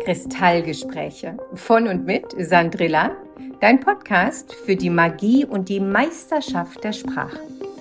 Kristallgespräche von und mit Sandrilla, dein Podcast für die Magie und die Meisterschaft der Sprache.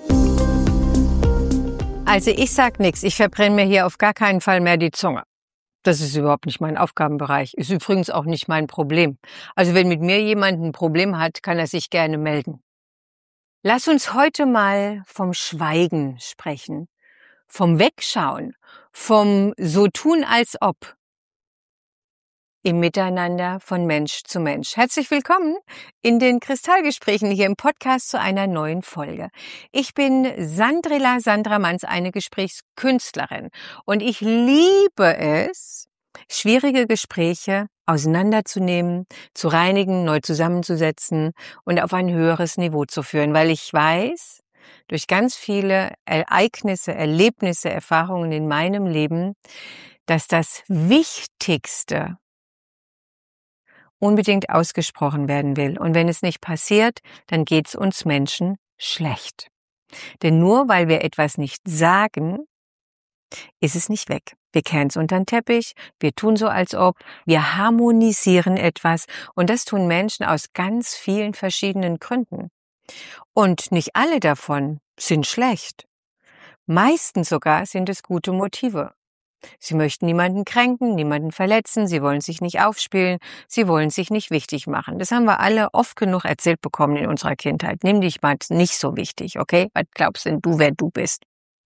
Also ich sag nichts, ich verbrenne mir hier auf gar keinen Fall mehr die Zunge. Das ist überhaupt nicht mein Aufgabenbereich, ist übrigens auch nicht mein Problem. Also wenn mit mir jemand ein Problem hat, kann er sich gerne melden. Lass uns heute mal vom Schweigen sprechen, vom Wegschauen, vom so tun als ob im Miteinander von Mensch zu Mensch. Herzlich willkommen in den Kristallgesprächen hier im Podcast zu einer neuen Folge. Ich bin Sandra Manns, eine Gesprächskünstlerin, und ich liebe es, schwierige Gespräche auseinanderzunehmen, zu reinigen, neu zusammenzusetzen und auf ein höheres Niveau zu führen, weil ich weiß, durch ganz viele Ereignisse, Erlebnisse, Erfahrungen in meinem Leben, dass das Wichtigste unbedingt ausgesprochen werden will. Und wenn es nicht passiert, dann geht's uns Menschen schlecht. Denn nur weil wir etwas nicht sagen, ist es nicht weg. Wir kehren es unter den Teppich, wir tun so als ob, wir harmonisieren etwas, und das tun Menschen aus ganz vielen verschiedenen Gründen. Und nicht alle davon sind schlecht. Meistens sogar sind es gute Motive. Sie möchten niemanden kränken, niemanden verletzen, sie wollen sich nicht aufspielen, sie wollen sich nicht wichtig machen. Das haben wir alle oft genug erzählt bekommen in unserer Kindheit. Nimm dich mal nicht so wichtig, okay? Was glaubst denn du, wer du bist?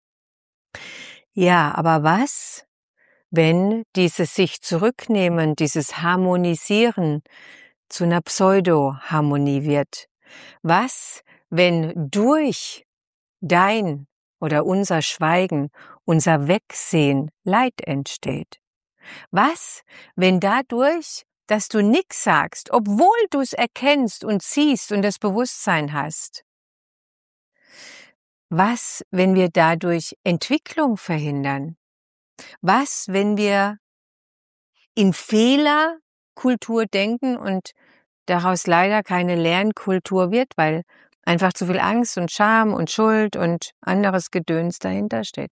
Ja, aber was, wenn dieses sich zurücknehmen, dieses Harmonisieren zu einer Pseudo-Harmonie wird? Was, wenn durch dein oder unser Schweigen, unser Wegsehen Leid entsteht? Was, wenn dadurch, dass du nix sagst, obwohl du es erkennst und siehst und das Bewusstsein hast? Was, wenn wir dadurch Entwicklung verhindern? Was, wenn wir in Fehlerkultur denken und daraus leider keine Lernkultur wird, weil einfach zu viel Angst und Scham und Schuld und anderes Gedöns dahinter steht?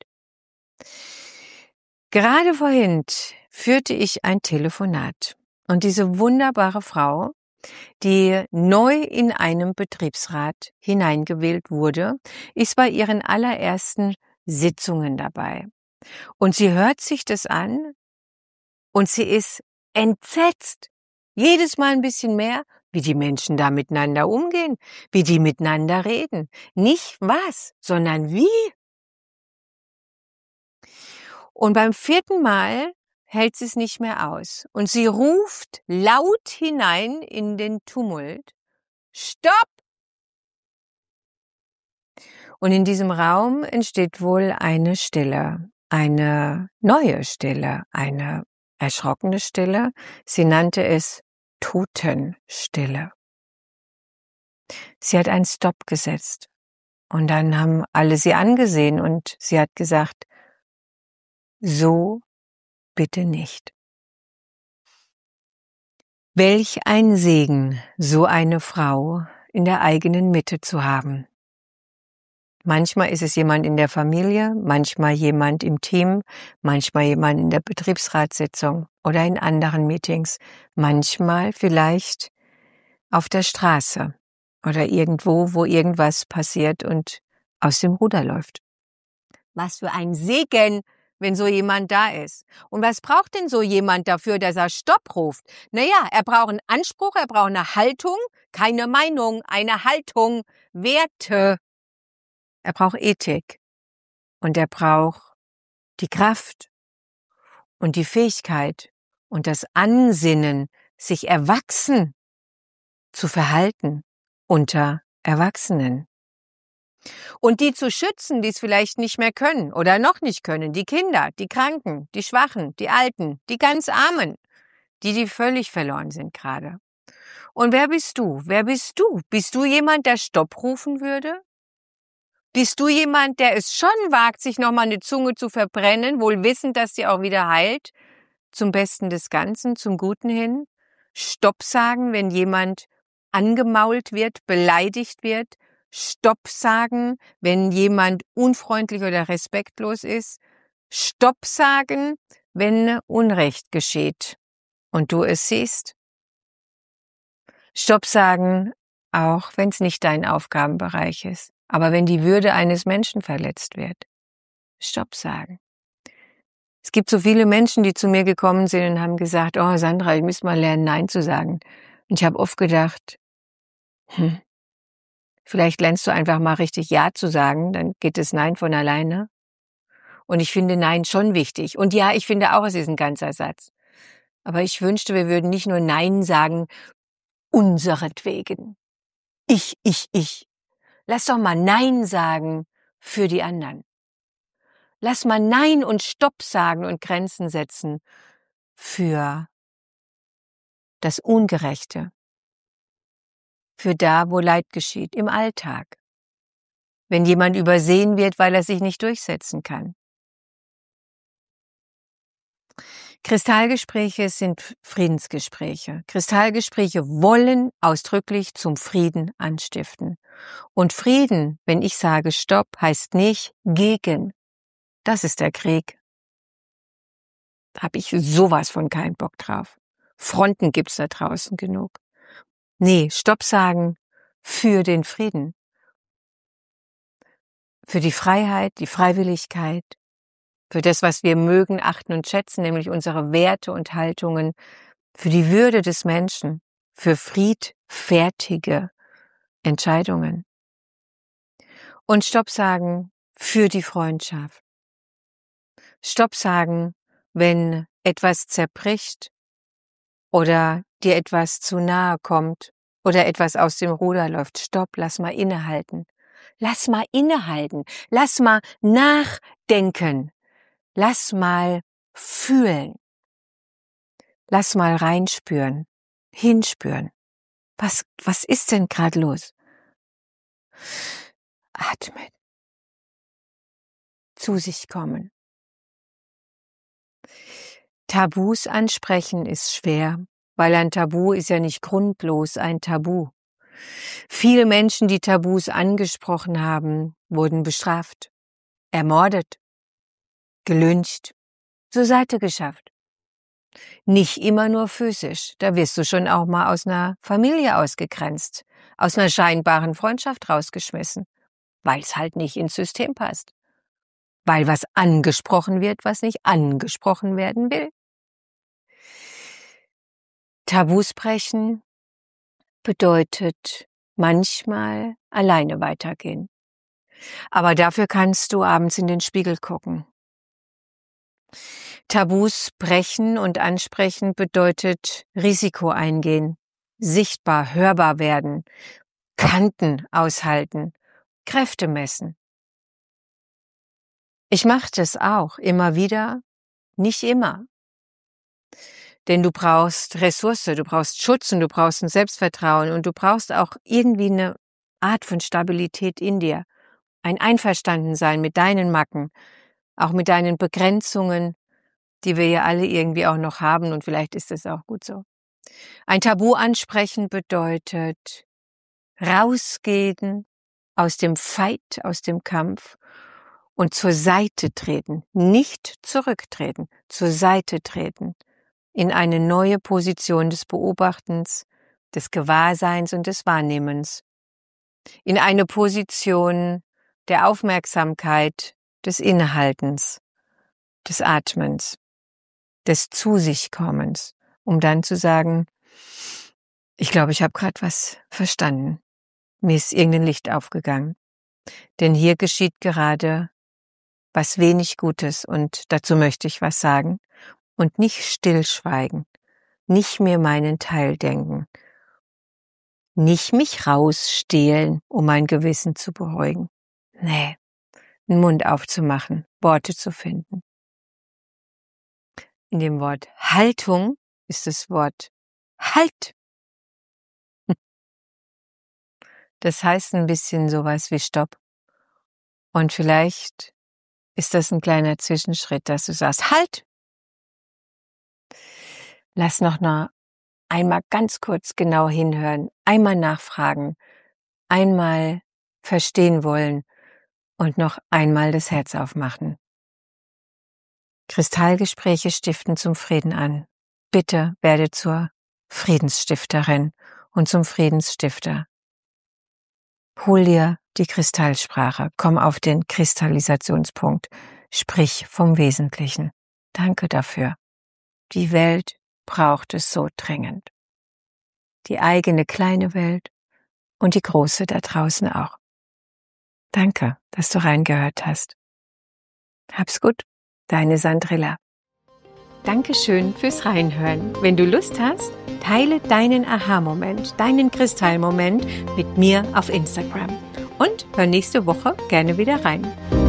Gerade vorhin führte ich ein Telefonat, und diese wunderbare Frau, die neu in einem Betriebsrat hineingewählt wurde, ist bei ihren allerersten Sitzungen dabei. Und sie hört sich das an und sie ist entsetzt. Jedes Mal ein bisschen mehr, wie die Menschen da miteinander umgehen, wie die miteinander reden. Nicht was, sondern wie. Und beim 4. Mal hält sie es nicht mehr aus. Und sie ruft laut hinein in den Tumult: Stopp! Und in diesem Raum entsteht wohl eine Stille, eine neue Stille, eine erschrockene Stille. Sie nannte es Totenstille. Sie hat einen Stopp gesetzt. Und dann haben alle sie angesehen und sie hat gesagt: So bitte nicht. Welch ein Segen, so eine Frau in der eigenen Mitte zu haben. Manchmal ist es jemand in der Familie, manchmal jemand im Team, manchmal jemand in der Betriebsratssitzung oder in anderen Meetings, manchmal vielleicht auf der Straße oder irgendwo, wo irgendwas passiert und aus dem Ruder läuft. Was für ein Segen, wenn so jemand da ist. Und was braucht denn so jemand dafür, dass er Stopp ruft? Naja, er braucht einen Anspruch, er braucht eine Haltung, keine Meinung, eine Haltung, Werte. Er braucht Ethik und er braucht die Kraft und die Fähigkeit und das Ansinnen, sich erwachsen zu verhalten unter Erwachsenen. Und die zu schützen, die es vielleicht nicht mehr können oder noch nicht können, die Kinder, die Kranken, die Schwachen, die Alten, die ganz Armen, die völlig verloren sind gerade. Und wer bist du? Wer bist du? Bist du jemand, der Stopp rufen würde? Bist du jemand, der es schon wagt, sich nochmal eine Zunge zu verbrennen, wohl wissend, dass sie auch wieder heilt, zum Besten des Ganzen, zum Guten hin? Stopp sagen, wenn jemand angemault wird, beleidigt wird? Stopp sagen, wenn jemand unfreundlich oder respektlos ist? Stopp sagen, wenn Unrecht geschieht und du es siehst. Stopp sagen, auch wenn es nicht dein Aufgabenbereich ist, aber wenn die Würde eines Menschen verletzt wird. Stopp sagen. Es gibt so viele Menschen, die zu mir gekommen sind und haben gesagt, oh Sandra, ich müsste mal lernen, Nein zu sagen. Und ich habe oft gedacht, vielleicht lernst du einfach mal richtig Ja zu sagen, dann geht das Nein von alleine. Und ich finde Nein schon wichtig. Und ja, ich finde auch, es ist ein ganzer Satz. Aber ich wünschte, wir würden nicht nur Nein sagen, unseretwegen. Ich. Lass doch mal Nein sagen für die anderen. Lass mal Nein und Stopp sagen und Grenzen setzen für das Ungerechte. Für da, wo Leid geschieht, im Alltag. Wenn jemand übersehen wird, weil er sich nicht durchsetzen kann. Kristallgespräche sind Friedensgespräche. Kristallgespräche wollen ausdrücklich zum Frieden anstiften. Und Frieden, wenn ich sage Stopp, heißt nicht gegen. Das ist der Krieg. Da habe ich sowas von keinen Bock drauf. Fronten gibt's da draußen genug. Nee, Stopp sagen für den Frieden. Für die Freiheit, die Freiwilligkeit, für das, was wir mögen, achten und schätzen, nämlich unsere Werte und Haltungen, für die Würde des Menschen, für friedfertige Entscheidungen. Und Stopp sagen für die Freundschaft. Stopp sagen, wenn etwas zerbricht oder dir etwas zu nahe kommt oder etwas aus dem Ruder läuft. Stopp, lass mal innehalten. Lass mal innehalten. Lass mal nachdenken. Lass mal fühlen. Lass mal reinspüren, hinspüren. Was ist denn gerade los? Atmen. Zu sich kommen. Tabus ansprechen ist schwer, weil ein Tabu ist ja nicht grundlos ein Tabu. Viele Menschen, die Tabus angesprochen haben, wurden bestraft, ermordet, gelyncht, zur Seite geschafft. Nicht immer nur physisch, da wirst du schon auch mal aus einer Familie ausgegrenzt, aus einer scheinbaren Freundschaft rausgeschmissen, weil es halt nicht ins System passt. Weil was angesprochen wird, was nicht angesprochen werden will. Tabus brechen bedeutet manchmal alleine weitergehen. Aber dafür kannst du abends in den Spiegel gucken. Tabus brechen und ansprechen bedeutet Risiko eingehen, sichtbar, hörbar werden, Kanten aushalten, Kräfte messen. Ich mache das auch immer wieder, nicht immer. Denn du brauchst Ressource, du brauchst Schutz und du brauchst ein Selbstvertrauen und du brauchst auch irgendwie eine Art von Stabilität in dir. Ein Einverstandensein mit deinen Macken, auch mit deinen Begrenzungen, die wir ja alle irgendwie auch noch haben und vielleicht ist es auch gut so. Ein Tabu ansprechen bedeutet rausgehen aus dem Fight, aus dem Kampf und zur Seite treten, nicht zurücktreten, zur Seite treten, in eine neue Position des Beobachtens, des Gewahrseins und des Wahrnehmens, in eine Position der Aufmerksamkeit, des Innehaltens, des Atmens, des Zu sich Kommens, um dann zu sagen, ich glaube, ich habe gerade was verstanden. Mir ist irgendein Licht aufgegangen. Denn hier geschieht gerade was wenig Gutes und dazu möchte ich was sagen und nicht stillschweigen, nicht mir meinen Teil denken, nicht mich rausstehlen, um mein Gewissen zu beruhigen. Nee, den Mund aufzumachen, Worte zu finden. In dem Wort Haltung ist das Wort Halt. Das heißt ein bisschen sowas wie Stopp. Und vielleicht ist das ein kleiner Zwischenschritt, dass du sagst, Halt! Lass noch einmal ganz kurz genau hinhören, einmal nachfragen, einmal verstehen wollen und noch einmal das Herz aufmachen. Kristallgespräche stiften zum Frieden an. Bitte werde zur Friedensstifterin und zum Friedensstifter. Hol dir die Kristallsprache, komm auf den Kristallisationspunkt, sprich vom Wesentlichen. Danke dafür. Die Welt braucht es so dringend. Die eigene kleine Welt und die große da draußen auch. Danke, dass du reingehört hast. Hab's gut, deine Sandrilla. Dankeschön fürs Reinhören. Wenn du Lust hast, teile deinen Aha-Moment, deinen Kristallmoment mit mir auf Instagram. Und hör nächste Woche gerne wieder rein.